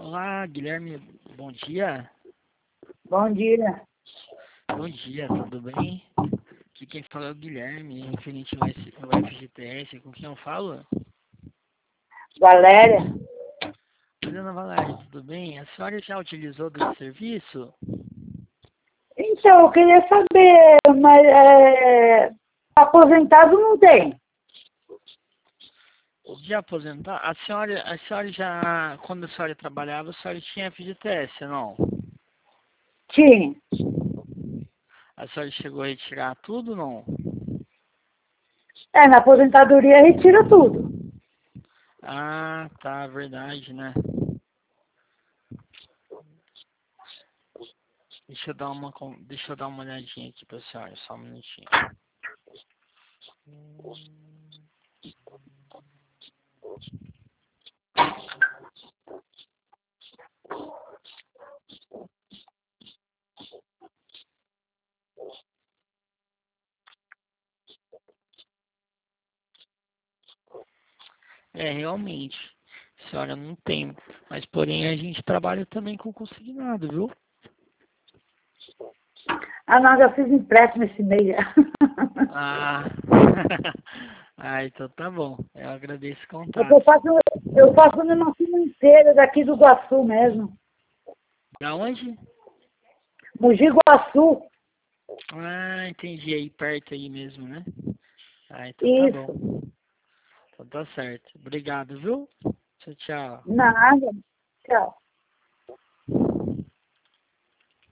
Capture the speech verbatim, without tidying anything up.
Olá, Guilherme, bom dia. Bom dia. Bom dia, tudo bem? Aqui quem fala é o Guilherme, referente ao S- ao F G T S, com quem eu falo? Valéria. Oi, dona Valéria, tudo bem? A senhora já utilizou desse serviço? Então, eu queria saber, mas é, aposentado não tem? De aposentar? A senhora, a senhora já, quando a senhora trabalhava, a senhora tinha F G T S, não? Tinha. A senhora chegou a retirar tudo, não? É, na aposentadoria retira tudo. Ah, tá, verdade, né? Deixa eu dar uma, com- deixa eu dar uma olhadinha aqui pra senhora, só um minutinho. É, realmente, a senhora não tem, mas porém a gente trabalha também com consignado, viu? Ah, não, já fiz empréstimo esse mês. Ah, ah, então tá bom, eu agradeço o Porque eu contato. faço, eu faço numa financeira daqui do Iguaçu mesmo. Da onde? Mogi Guaçu. Ah, entendi, aí perto aí mesmo, né? Ah, então tá bom, Isso. então tá certo. Obrigado, viu? Tchau, tchau. Nada. Tchau.